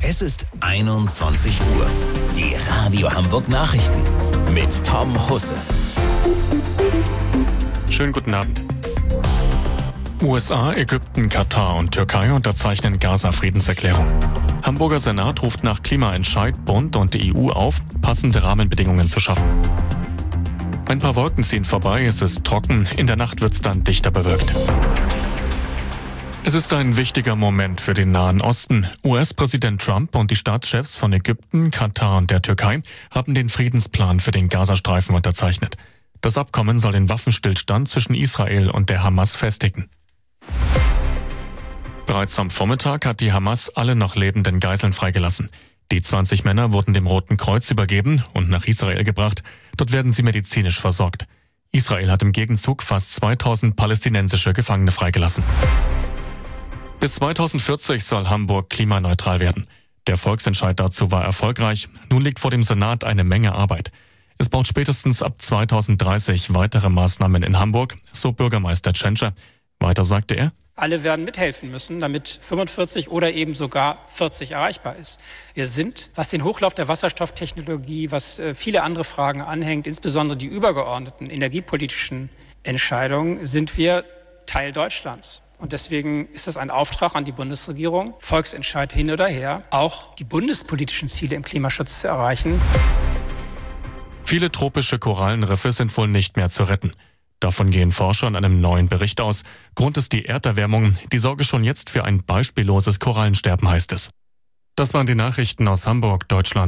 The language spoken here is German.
Es ist 21 Uhr. Die Radio Hamburg Nachrichten mit Tom Husse. Schönen guten Abend. USA, Ägypten, Katar und Türkei unterzeichnen Gaza-Friedenserklärung. Hamburger Senat ruft nach Klimaentscheid Bund und die EU auf, passende Rahmenbedingungen zu schaffen. Ein paar Wolken ziehen vorbei, es ist trocken, in der Nacht wird es dann dichter bewölkt. Es ist ein wichtiger Moment für den Nahen Osten. US-Präsident Trump und die Staatschefs von Ägypten, Katar und der Türkei haben den Friedensplan für den Gazastreifen unterzeichnet. Das Abkommen soll den Waffenstillstand zwischen Israel und der Hamas festigen. Bereits am Vormittag hat die Hamas alle noch lebenden Geiseln freigelassen. Die 20 Männer wurden dem Roten Kreuz übergeben und nach Israel gebracht. Dort werden sie medizinisch versorgt. Israel hat im Gegenzug fast 2000 palästinensische Gefangene freigelassen. Bis 2040 soll Hamburg klimaneutral werden. Der Volksentscheid dazu war erfolgreich. Nun liegt vor dem Senat eine Menge Arbeit. Es braucht spätestens ab 2030 weitere Maßnahmen in Hamburg, so Bürgermeister Tschentscher. Weiter sagte er: Alle werden mithelfen müssen, damit 45 oder eben sogar 40 erreichbar ist. Wir sind, was den Hochlauf der Wasserstofftechnologie, was viele andere Fragen anhängt, insbesondere die übergeordneten energiepolitischen Entscheidungen, sind wir Teil Deutschlands. Und deswegen ist das ein Auftrag an die Bundesregierung, Volksentscheid hin oder her, auch die bundespolitischen Ziele im Klimaschutz zu erreichen. Viele tropische Korallenriffe sind wohl nicht mehr zu retten. Davon gehen Forscher in einem neuen Bericht aus. Grund ist die Erderwärmung, die sorge schon jetzt für ein beispielloses Korallensterben, heißt es. Das waren die Nachrichten aus Hamburg, Deutschland.